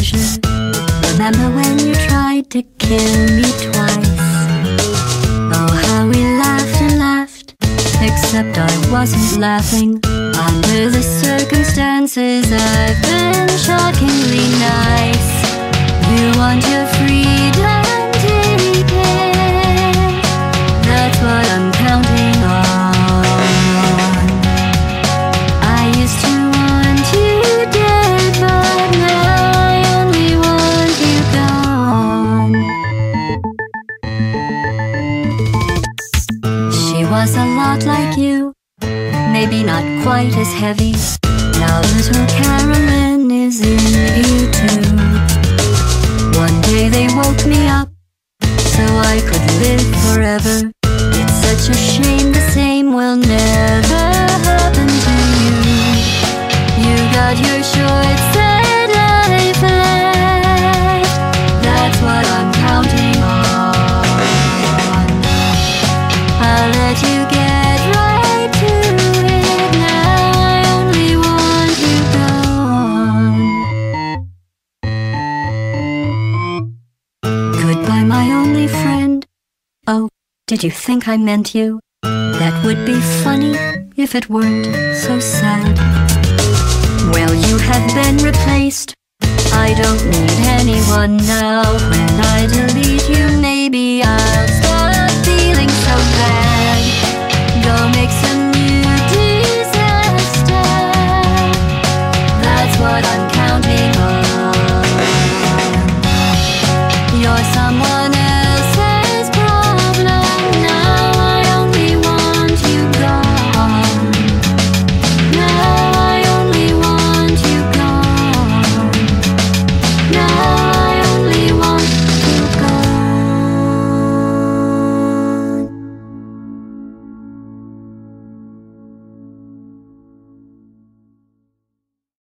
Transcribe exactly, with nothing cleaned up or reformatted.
pleasure. Remember when you tried to kill me twice? Oh, how we laughed and laughed, except I wasn't laughing. Under the circumstances, I've been shockingly nice. You want your freedom, take it. That's what I'm counting on. I used to want you dead, but now I only want you gone. She was a lot like you, maybe not quite as heavy. Now little Carolyn is in you too. One day they woke me up so I could live forever. It's such a shame the same will never happen to you. You got your short sad life left. That's what I'm counting on. I'll let you get right to it. Now I only want you gone. Goodbye, my only friend. Oh, did you think I meant you? That would be funny if it weren't so sad. Well, you have been replaced. I don't need anyone now. When I delete you, maybe I'll